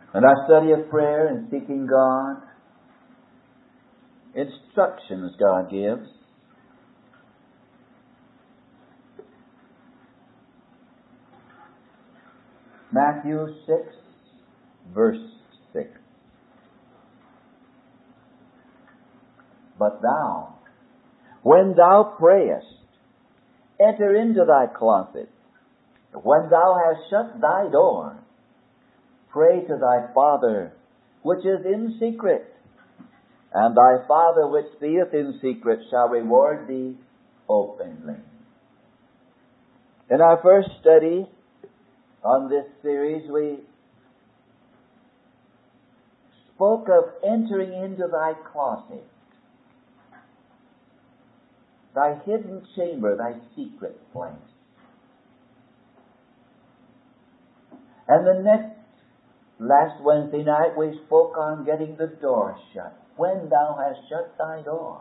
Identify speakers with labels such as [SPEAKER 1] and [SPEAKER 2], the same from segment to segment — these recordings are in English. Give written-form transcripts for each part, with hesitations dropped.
[SPEAKER 1] And our study of prayer and seeking God, instructions God gives. Matthew 6, verse 6. But thou, when thou prayest, enter into thy closet. When thou hast shut thy door, pray to thy Father which is in secret, and thy Father which seeth in secret shall reward thee openly. In our first study on this series, we spoke of entering into thy closet, thy hidden chamber, thy secret place. And last Wednesday night we spoke on getting the door shut. When thou hast shut thy door.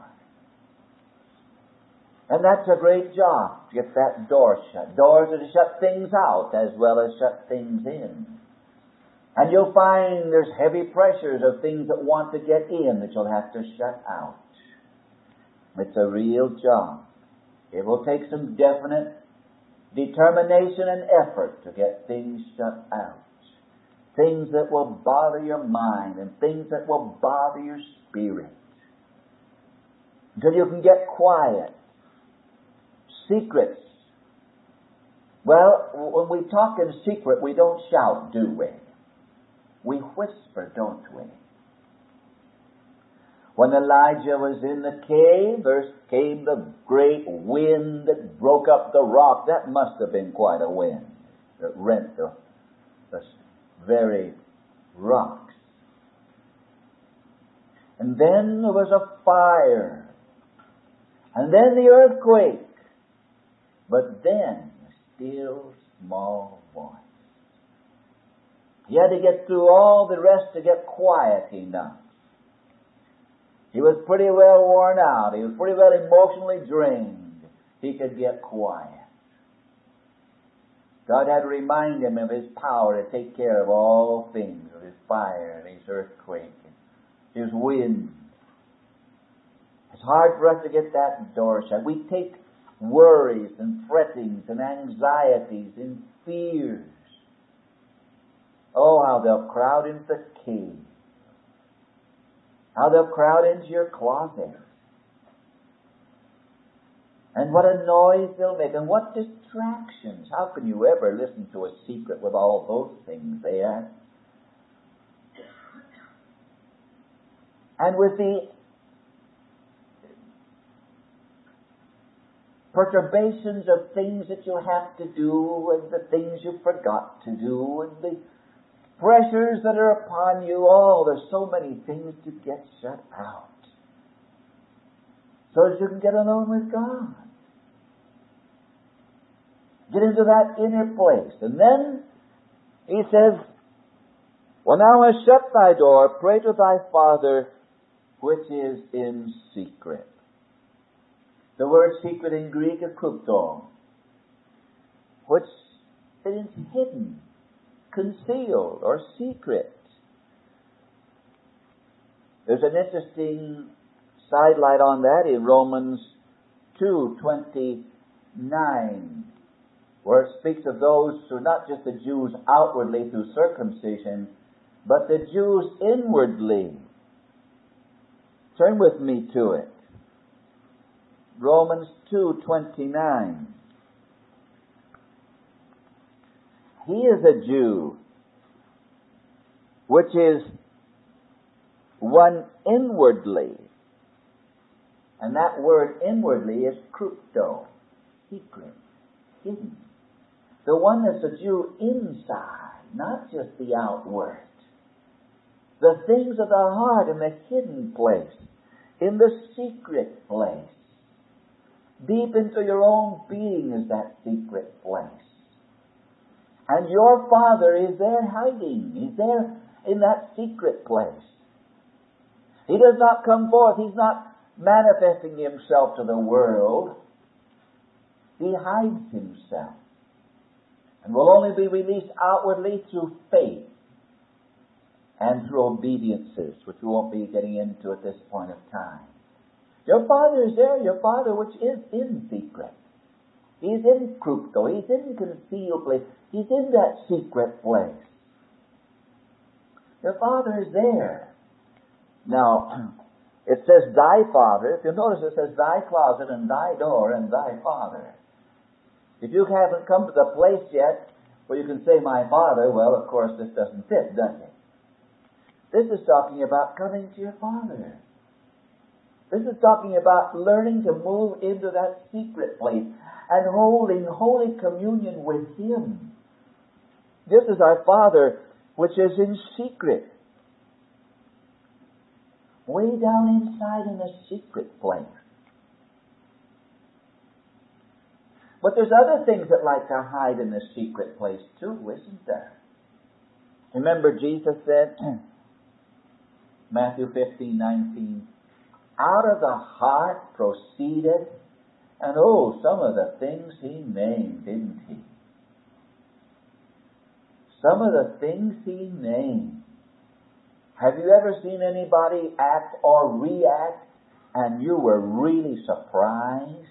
[SPEAKER 1] And that's a great job, to get that door shut. Doors are to shut things out as well as shut things in. And you'll find there's heavy pressures of things that want to get in that you'll have to shut out. It's a real job. It will take some definite determination and effort to get things shut out. Things that will bother your mind and things that will bother your spirit. Until you can get quiet. Secrets. Well, when we talk in secret, we don't shout, do we? We whisper, don't we? When Elijah was in the cave, there came the great wind that broke up the rock. That must have been quite a wind that rent the very rocks. And then there was a fire. And then the earthquake. But then a still small voice. He had to get through all the rest to get quiet enough. He was pretty well worn out. He was pretty well emotionally drained. He could get quiet. God had to remind him of His power to take care of all things, of His fire and His earthquake, and His wind. It's hard for us to get that door shut. We take worries and frettings and anxieties and fears. Oh, how they'll crowd into the cave. How they'll crowd into your closet. And what a noise they'll make. And what distractions. How can you ever listen to a secret with all those things there? And with the perturbations of things that you have to do, and the things you forgot to do, and the pressures that are upon you, there's so many things to get shut out. So that you can get alone with God. Get into that inner place. And then he says, when thou hast shut thy door, pray to thy Father which is in secret. The word secret in Greek is krypto, which is hidden, concealed, or secret. There's an interesting sidelight on that in Romans 2:29, where it speaks of those who are not just the Jews outwardly through circumcision, but the Jews inwardly. Turn with me to it. Romans 2:29. He is a Jew, which is one inwardly. And that word inwardly is krypto, secret, hidden. The one that's a Jew inside, not just the outward. The things of the heart in the hidden place, in the secret place. Deep into your own being is that secret place. And your Father is there hiding. He's there in that secret place. He does not come forth. He's not manifesting Himself to the world. He hides Himself. And will only be released outwardly through faith. and through obediences, which we won't be getting into at this point of time. Your Father is there, your Father which is in secret. He's in crypto, He's in concealed, He's in that secret place. Your Father is there. Now, it says thy Father. If you notice, it says thy closet and thy door and thy Father. If you haven't come to the place yet where you can say my Father, well, of course, this doesn't fit, does it? This is talking about coming to your Father. This is talking about learning to move into that secret place and holding holy communion with Him. This is our Father which is in secret. Way down inside in a secret place. But there's other things that like to hide in the secret place too, isn't there? Remember Jesus said, Matthew 15:19, out of the heart proceeded, and some of the things He named, didn't He? Some of the things He named. Have you ever seen anybody act or react and you were really surprised?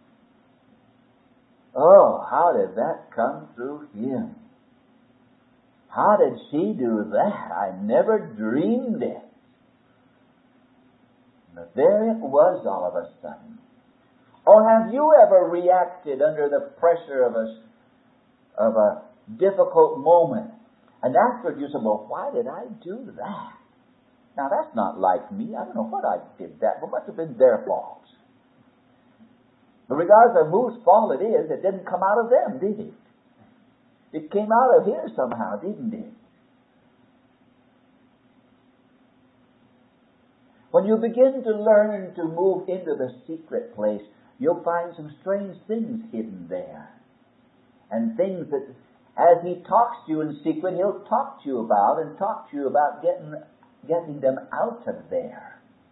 [SPEAKER 1] Oh, how did that come through him? How did she do that? I never dreamed it. But there it was all of a sudden. Or have you ever reacted under the pressure of a difficult moment? And afterward you say, well, why did I do that? Now that's not like me. I don't know what I did that, but it must have been their fault. But regardless of whose fault it is, it didn't come out of them, did it? It came out of here somehow, didn't it? When you begin to learn to move into the secret place, you'll find some strange things hidden there. And things that, as He talks to you in secret, He'll talk to you about and talk to you about getting them out of there.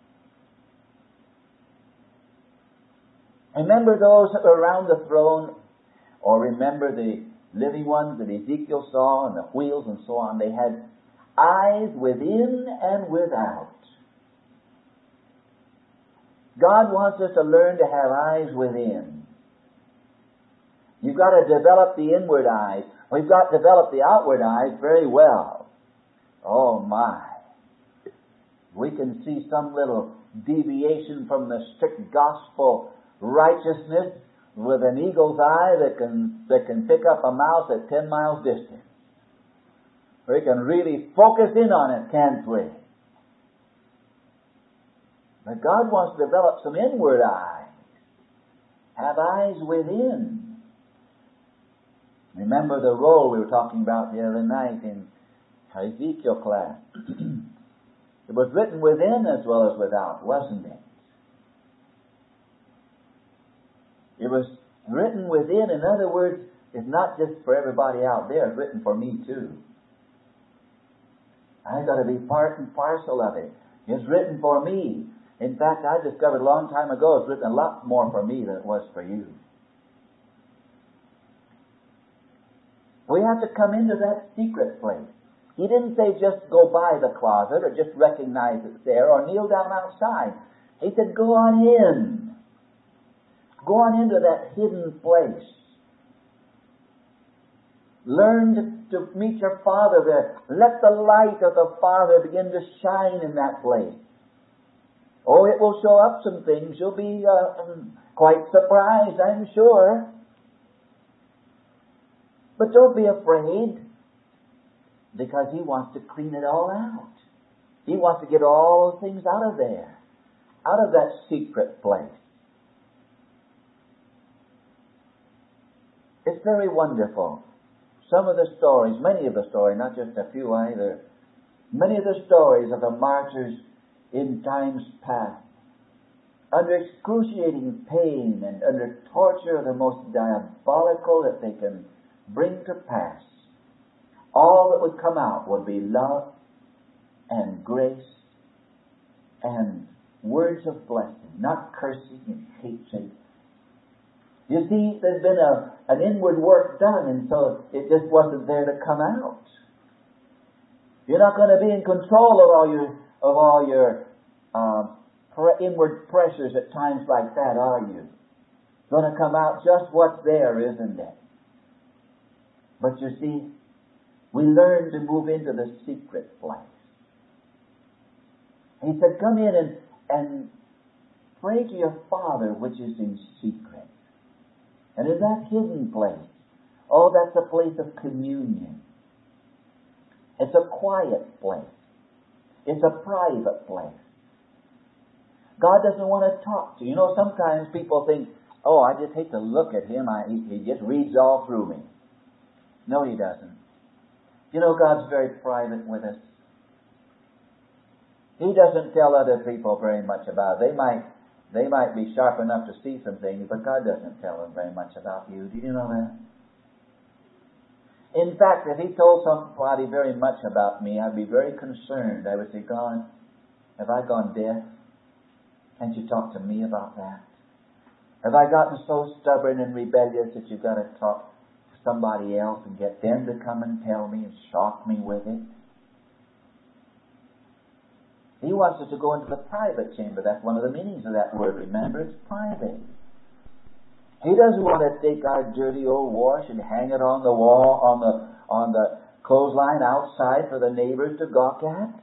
[SPEAKER 1] Remember those that were around the throne, or remember the living ones that Ezekiel saw and the wheels and so on. They had eyes within and without. God wants us to learn to have eyes within. You've got to develop the inward eyes. We've got to develop the outward eyes very well. Oh my. We can see some little deviation from the strict gospel righteousness with an eagle's eye that can pick up a mouse at 10 miles distance. We can really focus in on it, can't we? But God wants to develop some inward eyes. Have eyes within. Remember the roll we were talking about the other night in Ezekiel class. It was written within as well as without, wasn't it? It was written within. In other words, it's not just for everybody out there. It's written for me too. I've got to be part and parcel of it. It's written for me. In fact, I discovered a long time ago it's written a lot more for me than it was for you. We have to come into that secret place. He didn't say just go by the closet or just recognize it's there or kneel down outside. He said go on in. Go on into that hidden place. Learn to meet your Father there. Let the light of the Father begin to shine in that place. Oh, it will show up some things. You'll be quite surprised, I'm sure. But don't be afraid, because He wants to clean it all out. He wants to get all the things out of there, out of that secret place. It's very wonderful. Some of the stories, many of the stories, not just a few either, many of the stories of the martyrs in times past, under excruciating pain and under torture the most diabolical that they can bring to pass, all that would come out would be love and grace and words of blessing, not cursing and hatred. You see, there's been an inward work done, and so it just wasn't there to come out. You're not going to be in control of all your inward pressures at times like that, are you? It's going to come out just what's there, isn't it? But you see, we learn to move into the secret place. He said, come in and pray to your Father which is in secret. And in that hidden place, oh, that's a place of communion. It's a quiet place. It's a private place. God doesn't want to talk to you. You know, sometimes people think, oh, I just hate to look at him. He just reads all through me. No, he doesn't. You know, God's very private with us. He doesn't tell other people very much about it. They might be sharp enough to see some things, but God doesn't tell them very much about you. Do you know that? In fact, if he told somebody very much about me, I'd be very concerned. I would say, God, have I gone deaf? Can't you talk to me about that? Have I gotten so stubborn and rebellious that you've got to talk to somebody else and get them to come and tell me and shock me with it? He wants us to go into the private chamber. That's one of the meanings of that word. Remember, it's private. He doesn't want to take our dirty old wash and hang it on the wall, on the clothesline outside for the neighbors to gawk at.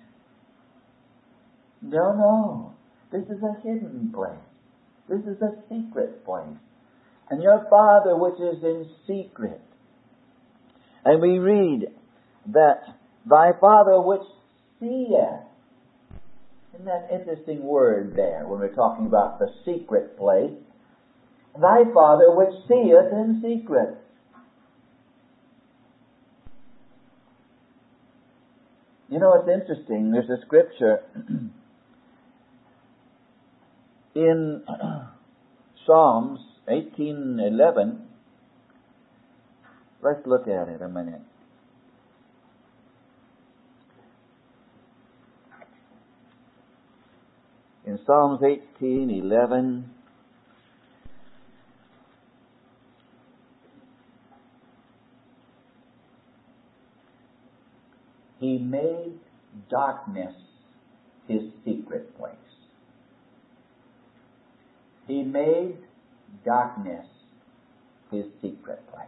[SPEAKER 1] No. This is a hidden place. This is a secret place. And your Father which is in secret. And we read that thy Father which seeth. Isn't that interesting word there when we're talking about the secret place? Thy Father which seeth in secret. You know, it's interesting. There's a scripture in Psalms 18:11. Let's look at it a minute. In Psalms 18:11, he made darkness his secret place. He made darkness his secret place.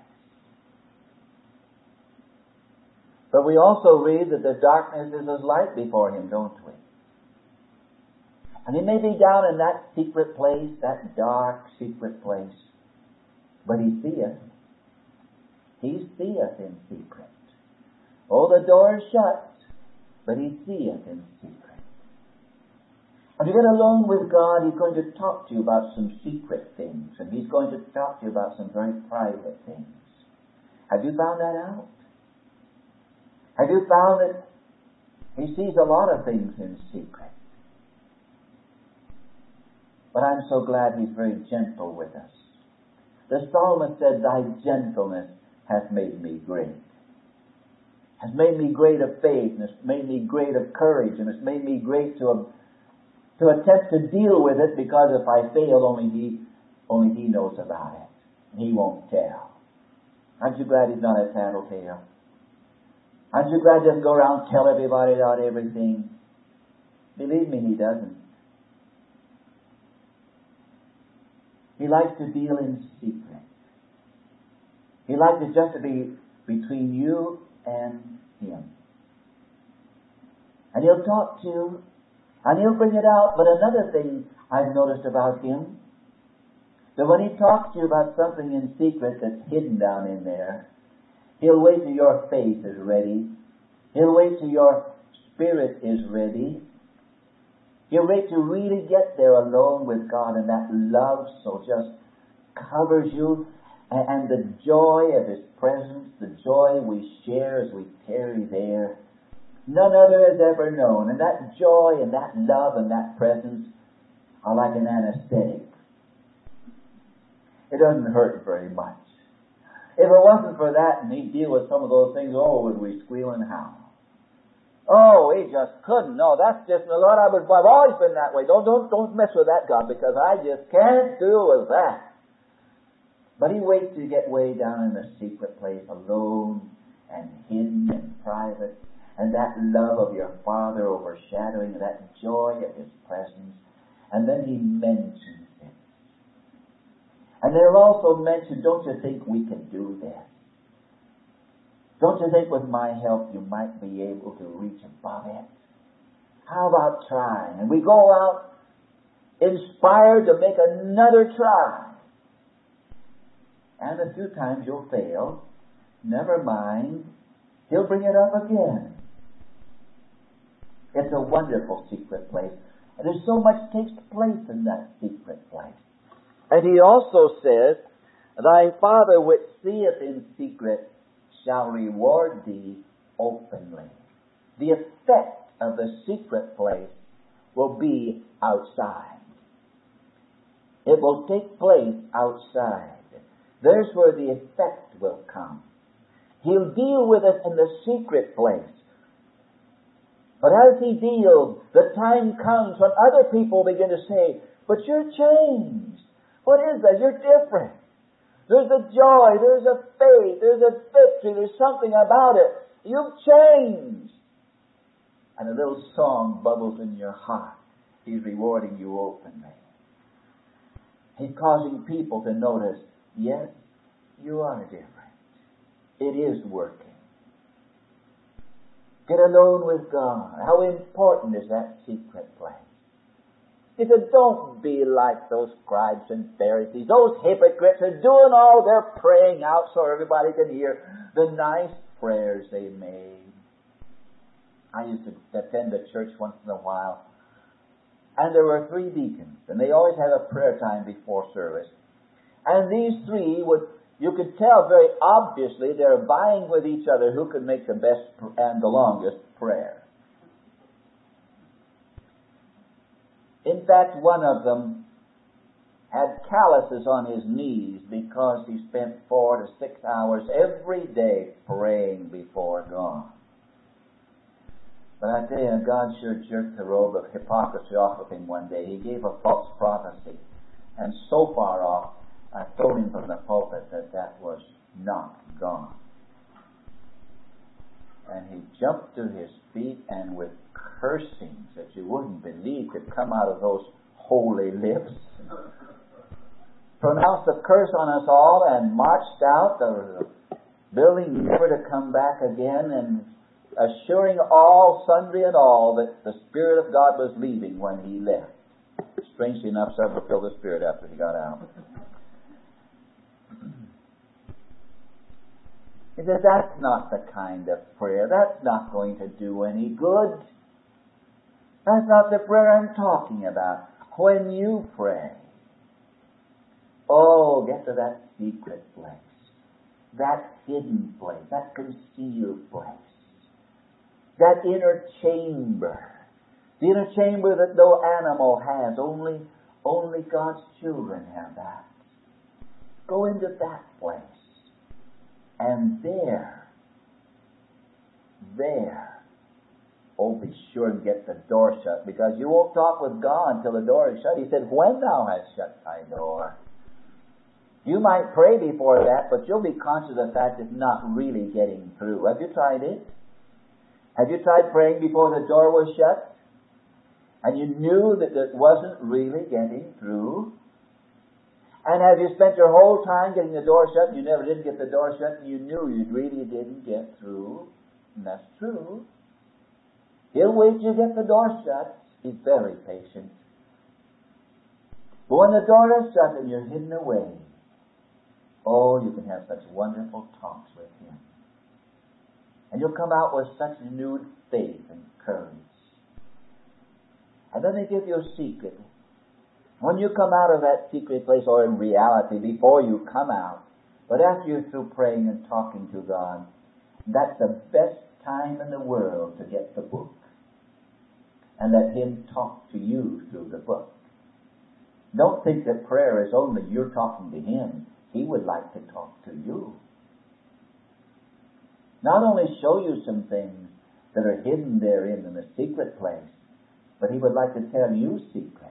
[SPEAKER 1] But we also read that the darkness is as light before him, don't we? And he may be down in that secret place, that dark secret place, but he seeth. He seeth in secret. Oh, the door is shut, but he seeth in secret. When you get alone with God, he's going to talk to you about some secret things, and he's going to talk to you about some very private things. Have you found that out? Have you found that he sees a lot of things in secret? But I'm so glad he's very gentle with us. The psalmist said, thy gentleness hath made me great. Has made me great of faith, and has made me great of courage, and has made me great to attempt to deal with it, because if I fail, only he knows about it. He won't tell. Aren't you glad he's not a tattletale? Aren't you glad just go around and tell everybody about everything? Believe me, he doesn't. He likes to deal in secret. He likes it just to be between you and him. And he'll talk to you, and he'll bring it out. But another thing I've noticed about him, that when he talks to you about something in secret that's hidden down in there, he'll wait till your faith is ready. He'll wait till your spirit is ready. He'll wait to really get there alone with God, and that love so just covers you, and the joy of his presence, the joy we share as we tarry there, none other has ever known. And that joy and that love and that presence are like an anesthetic. It doesn't hurt very much. If it wasn't for that and he'd deal with some of those things, oh, would we squeal and howl. Oh, he just couldn't. No, that's just, Lord, I've always been that way. Don't mess with that, God, because I just can't deal with that. But he waits to get way down in the secret place, alone and hidden and private. and that love of your Father overshadowing that joy of His presence. And then He mentions it. And they'll also mention, don't you think we can do this? Don't you think with my help you might be able to reach above it? How about trying? And we go out inspired to make another try. And a few times you'll fail. Never mind. He'll bring it up again. It's a wonderful secret place. And there's so much takes place in that secret place. And He also says, thy Father which seeth in secret shall reward thee openly. The effect of the secret place will be outside. It will take place outside. There's where the effect will come. He'll deal with it in the secret place. But as He deals, the time comes when other people begin to say, but you're changed. What is that? You're different. There's a joy, there's a faith, there's a victory, there's something about it. You've changed. And a little song bubbles in your heart. He's rewarding you openly. He's causing people to notice, yes, you are different. It is working. Get alone with God. How important is that secret place? He said, don't be like those scribes and Pharisees, those hypocrites who are doing all their praying out so everybody can hear the nice prayers they made. I used to attend a church once in a while, and there were 3 deacons, and they always had a prayer time before service. And these 3 you could tell very obviously they're vying with each other who could make the best and the longest prayer. In fact, one of them had calluses on his knees because he spent 4 to 6 hours every day praying before God. But I tell you, God sure jerked the robe of hypocrisy off of him one day. He gave a false prophecy. And so far off, I told him from the pulpit that was not God. And he jumped to his feet, and with cursings that you wouldn't believe could come out of those holy lips, pronounced a curse on us all and marched out the building never to come back again, and assuring all, sundry and all, that the Spirit of God was leaving when he left. Strangely enough, several filled the Spirit after he got out. He said, that's not the kind of prayer. That's not going to do any good. That's not the prayer I'm talking about. When you pray, get to that secret place, that hidden place, that concealed place, that inner chamber, the inner chamber that no animal has. Only God's children have that. Go into that place. And there, be sure and get the door shut, because you won't talk with God until the door is shut. He said, when thou hast shut thy door. You might pray before that, but you'll be conscious of the fact it's not really getting through. Have you tried it? Have you tried praying before the door was shut? And you knew that it wasn't really getting through? And have you spent your whole time getting the door shut and you never did get the door shut and you knew you really didn't get through? And that's true. He'll wait till you get the door shut. He's very patient. But when the door is shut and you're hidden away, you can have such wonderful talks with Him. And you'll come out with such renewed faith and courage. And then they give you a secret. When you come out of that secret place, or in reality, before you come out, but after you're through praying and talking to God, that's the best time in the world to get the book. And let Him talk to you through the book. Don't think that prayer is only you're talking to Him. He would like to talk to you. Not only show you some things that are hidden therein in the secret place, but He would like to tell you secrets.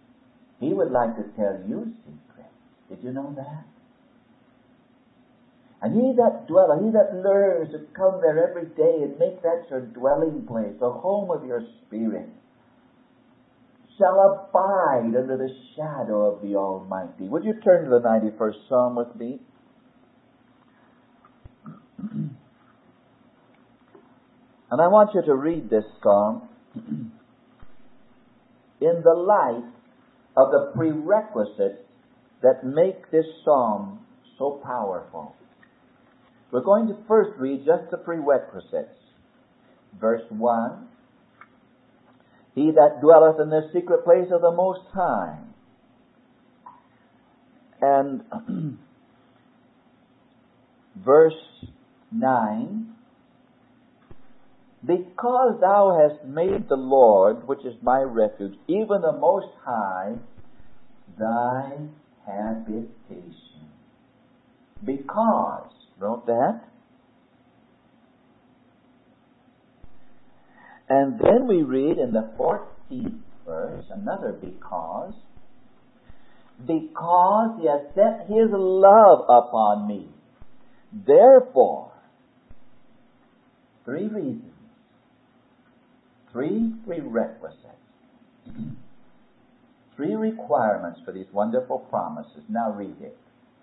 [SPEAKER 1] He would like to tell you secrets. Did you know that? And he that dwelleth, he that learns to come there every day and make that your dwelling place, the home of your spirit, shall abide under the shadow of the Almighty. Would you turn to the 91st Psalm with me? And I want you to read this psalm in the light of the prerequisites that make this psalm so powerful. We're going to first read just the prerequisites. Verse 1, he that dwelleth in the secret place of the Most High. And verse 9, because thou hast made the Lord, which is my refuge, even the Most High, thy habitation. Because, wrote that. And then we read in the 14th verse, another because. Because he has set his love upon me. Therefore, three reasons. Three prerequisites. Three requirements for these wonderful promises. Now read it.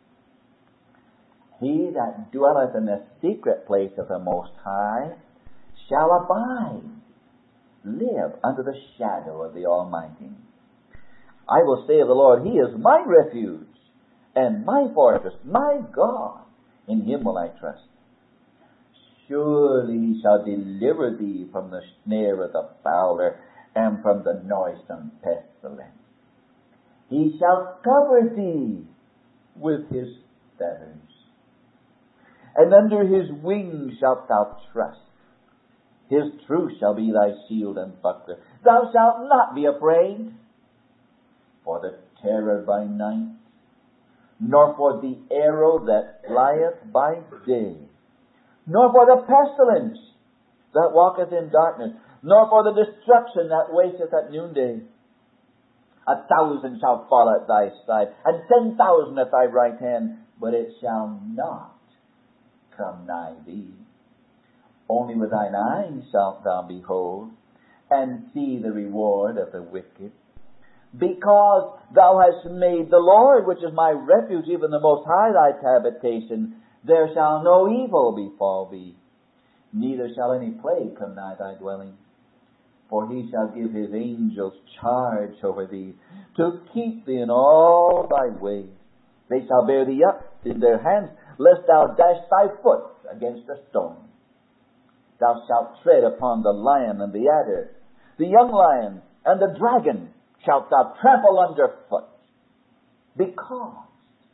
[SPEAKER 1] He that dwelleth in the secret place of the Most High shall abide, live under the shadow of the Almighty. I will say of the Lord, He is my refuge and my fortress, my God. In Him will I trust. Surely He shall deliver thee from the snare of the fowler and from the noisome pestilence. He shall cover thee with His feathers, and under His wings shalt thou trust. His truth shall be thy shield and buckler. Thou shalt not be afraid for the terror by night, nor for the arrow that flieth by day, nor for the pestilence that walketh in darkness, nor for the destruction that wasteth at noonday. 1,000 shall fall at thy side, and 10,000 at thy right hand, but it shall not come nigh thee. Only with thine eyes shalt thou behold, and see the reward of the wicked. Because thou hast made the Lord, which is my refuge, even the Most High, thy habitation, there shall no evil befall thee, neither shall any plague come nigh thy dwelling. For He shall give His angels charge over thee, to keep thee in all thy ways. They shall bear thee up in their hands, lest thou dash thy foot against a stone. Thou shalt tread upon the lion and the adder, the young lion and the dragon shalt thou trample under foot. Because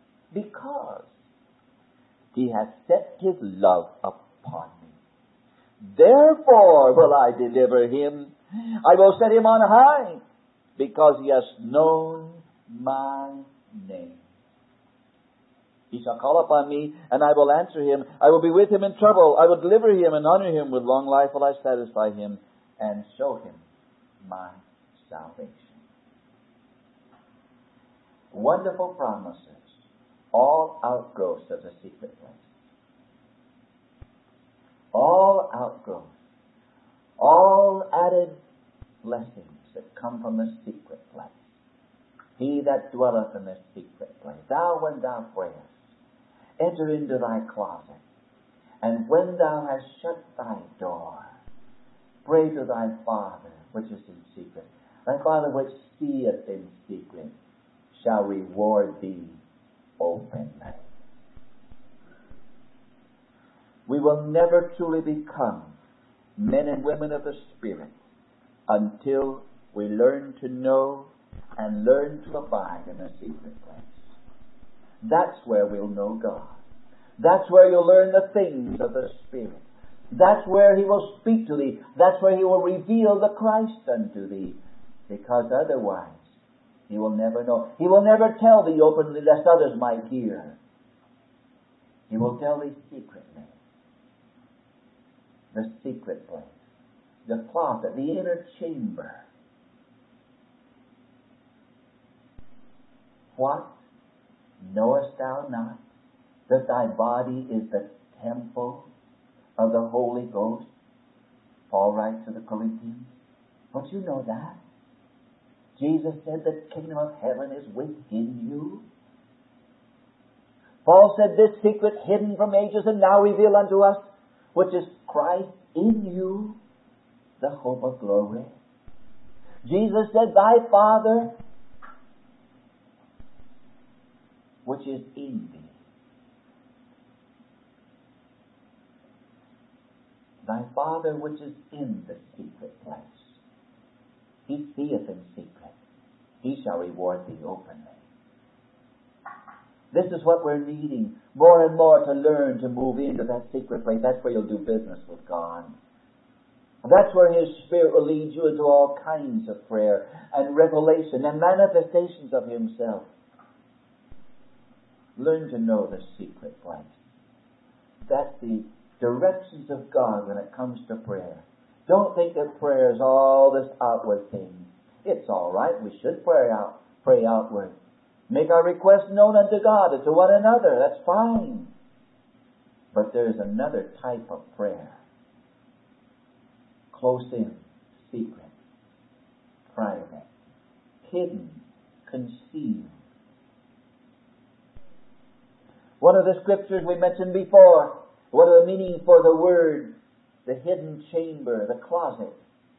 [SPEAKER 1] He hath set His love upon me. Therefore will I deliver him. I will set him on high, because he has known my name. He shall call upon me, and I will answer him. I will be with him in trouble. I will deliver him and honor him. With long life will I satisfy him and show him my salvation. Wonderful promises, all outgrowths of the secret place. All outgrowths, all added blessings that come from the secret place. He that dwelleth in the secret place, thou when thou prayest, enter into thy closet, and when thou hast shut thy door, pray to thy Father which is in secret. Thy Father which seeth in secret shall reward thee openly. We will never truly become men and women of the Spirit until we learn to know and learn to abide in the secret place. That's where we'll know God. That's where you'll learn the things of the Spirit. That's where He will speak to thee. That's where He will reveal the Christ unto thee. Because otherwise, He will never know. He will never tell thee openly lest others might hear. He will tell thee secretly. The secret place, the closet, the inner chamber. What knowest thou not? that thy body is the temple of the Holy Ghost? Paul writes to the Corinthians. Don't you know that? Jesus said the kingdom of heaven is within you. Paul said, this secret hidden from ages and now revealed unto us, which is Christ in you, the hope of glory. Jesus said, thy Father, which is in thee. Thy Father which is in the secret place. He seeth in secret. He shall reward thee openly. This is what we're needing more and more to learn to move into that secret place. That's where you'll do business with God. That's where His Spirit will lead you into all kinds of prayer and revelation and manifestations of Himself. Learn to know the secret place. That's the directions of God when it comes to prayer. Don't think that prayer is all this outward thing. It's all right. We should pray outward. Make our requests known unto God and to one another. That's fine. But there's another type of prayer. Close in, secret, private, hidden, concealed. One of the scriptures we mentioned before, one of the meanings for the word, the hidden chamber, the closet,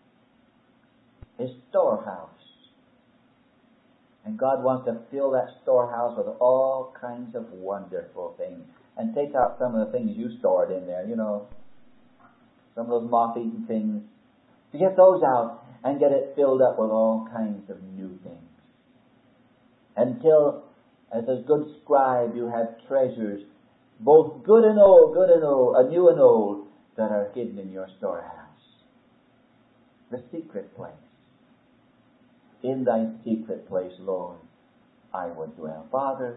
[SPEAKER 1] is storehouse. And God wants to fill that storehouse with all kinds of wonderful things. And take out some of the things you stored in there, some of those moth-eaten things. To get those out and get it filled up with all kinds of new things. Until, as a good scribe, you have treasures, both good and old, new and old, that are hidden in your storehouse. The secret place. In thy secret place, Lord, I would dwell. Father,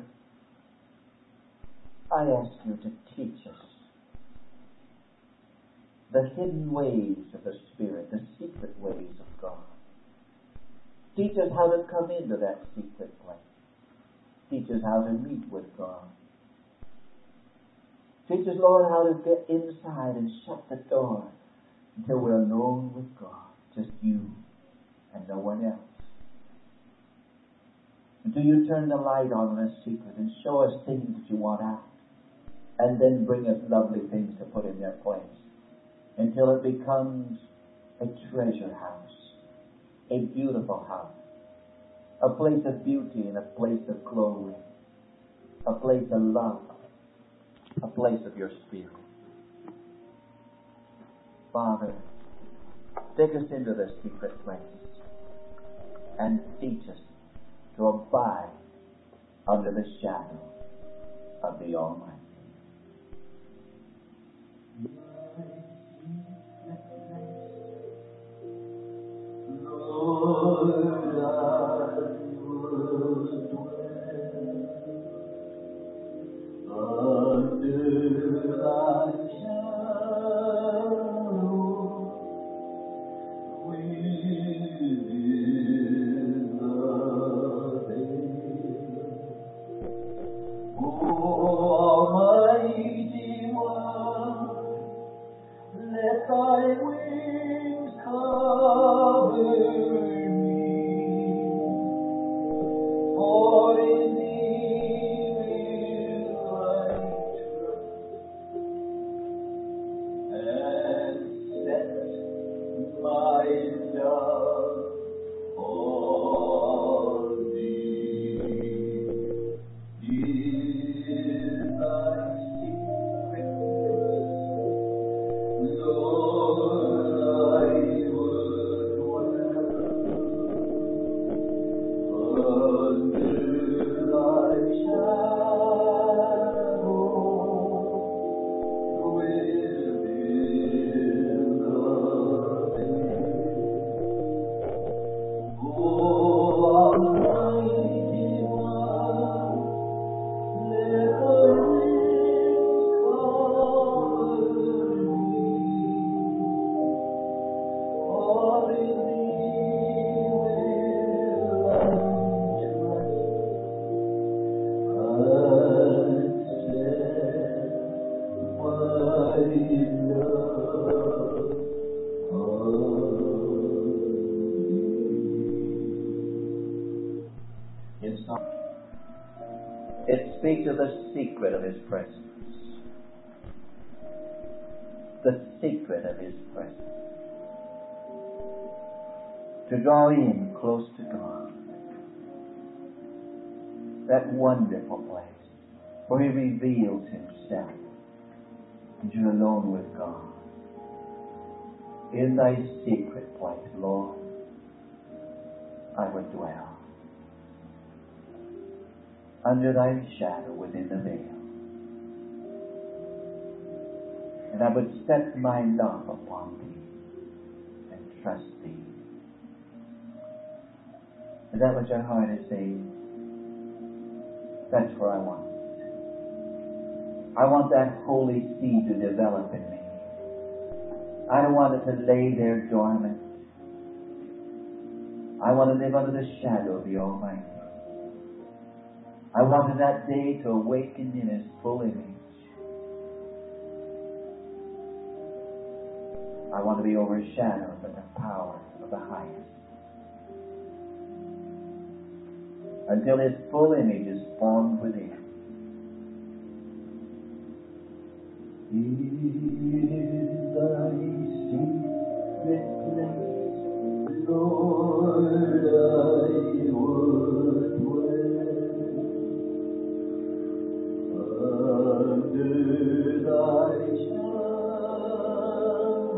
[SPEAKER 1] I ask you to teach us the hidden ways of the Spirit, the secret ways of God. Teach us how to come into that secret place. Teach us how to meet with God. Teach us, Lord, how to get inside and shut the door until we're alone with God, just you and no one else. Until you turn the light on in a secret and show us things that you want out, and then bring us lovely things to put in their place, until it becomes a treasure house, a beautiful house, a place of beauty and a place of glory, a place of love, a place of your Spirit. Father, take us into the secret place and teach us to abide under the shadow of the Almighty. Lord, I would dwell under thy shadow within the veil. Almighty One, let thy wings cover me, for in thee will I trust, and set my love on thee. In thy secret place, Lord, I would dwell under thy shadow within the veil. O Almighty One, let thy wings cover me, for in thee will I trust, and set speaks of the secret of His presence. The secret of His presence. To draw in close to God. That wonderful place where He reveals Himself. And you're alone with God. In Thy secret place, Lord, I would dwell. Under Thy shadow within the veil. And I would set my love upon Thee and trust Thee. Is that what your heart is saying? That's where I want. I want that holy seed to develop in me. I don't want it to lay there dormant. I want to live under the shadow of the Almighty. I wanted that day to awaken in His full image. I want to be overshadowed by the power of the highest. Until His full image is formed within. Is Thy secret place, Lord, I would dwell. Under Thy shadow,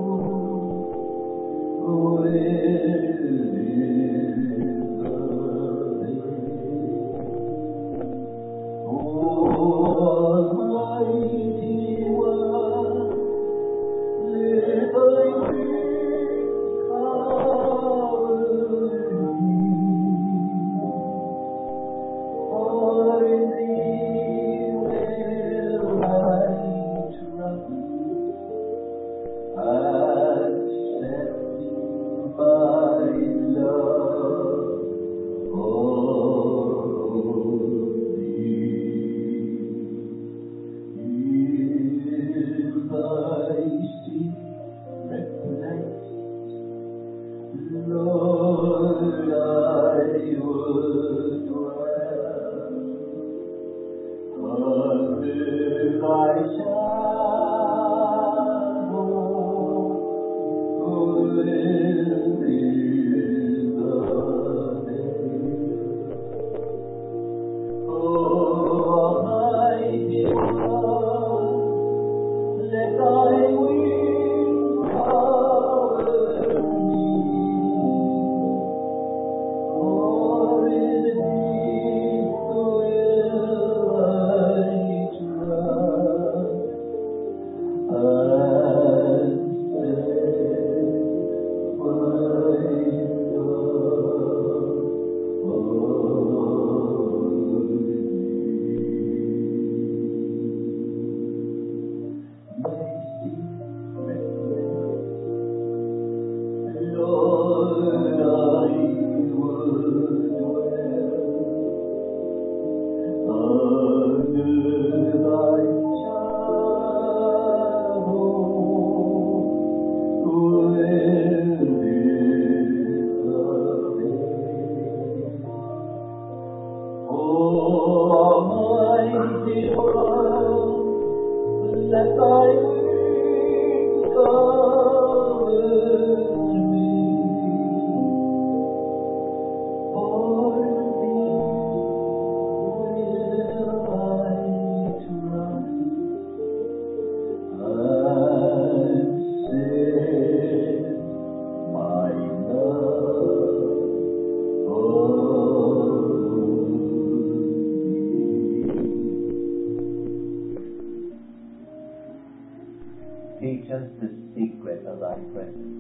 [SPEAKER 1] teach us the secret of Thy presence.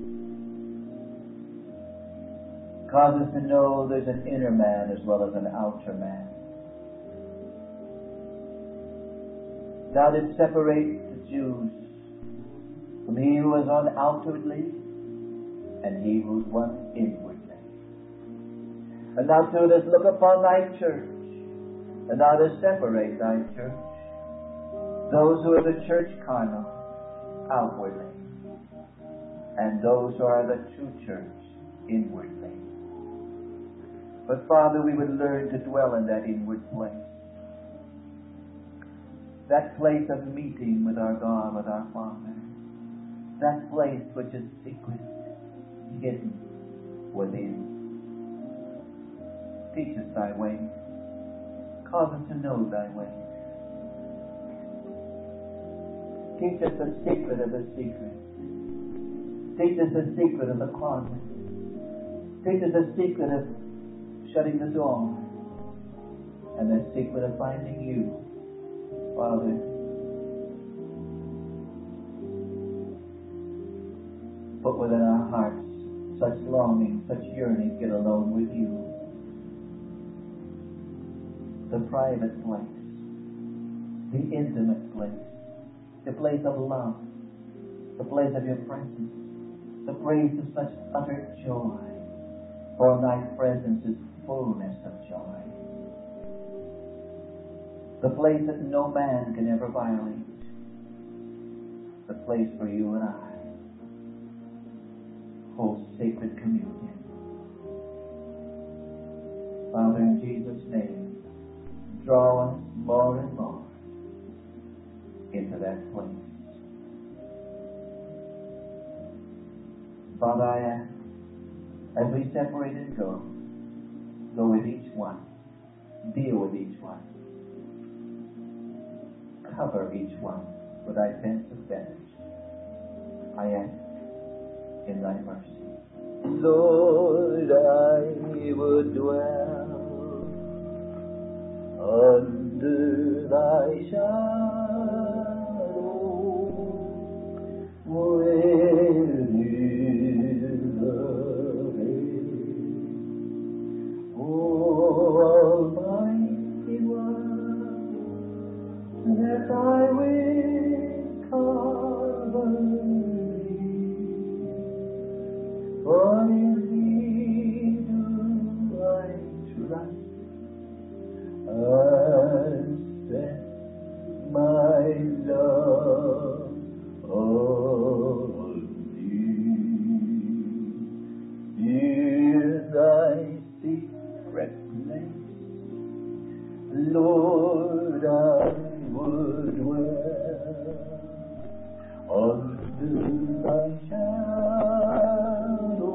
[SPEAKER 1] Cause us to know there's an inner man as well as an outer man. Thou didst separate the Jews from he who was one outwardly and he who was inwardly. And thou too dost look upon Thy church, and thou dost separate Thy church, those who are the church carnal, outwardly, and those who are the true church, inwardly. But Father, we would learn to dwell in that inward place. that place of meeting with our God, with our Father, that place which is secret, hidden within. Teach us thy ways. Cause us to know thy ways. Teach us the secret of the secret. Teach us the secret of the closet. Teach us the secret of shutting the door. And the secret of finding you, Father. Put within our hearts such longing, such yearning, get alone with you. The private place, the intimate place, the place of love, the place of your presence, the place of such utter joy. For thy presence is fullness of joy. The place that no man can ever violate. The place for you and I hold sacred communion. Father, in Jesus' name, draw us more and more into that place. Father, I ask, as we separate and go with each one, deal with each one, cover each one with thy fence of bench. I ask in thy mercy. Lord, I would dwell under thy shadow, where is the way, Almighty One, that I will cover thee, for in thee do I trust. And set my love on thee. In thy secret place, Lord, I would dwell under thy shadow,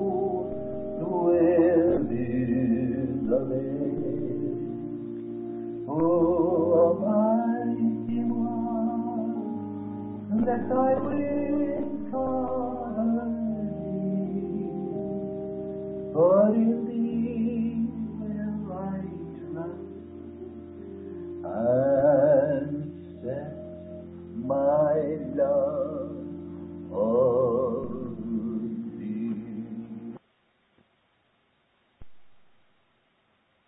[SPEAKER 1] where is the lake. Oh, Almighty One, that thy will cover thee, for in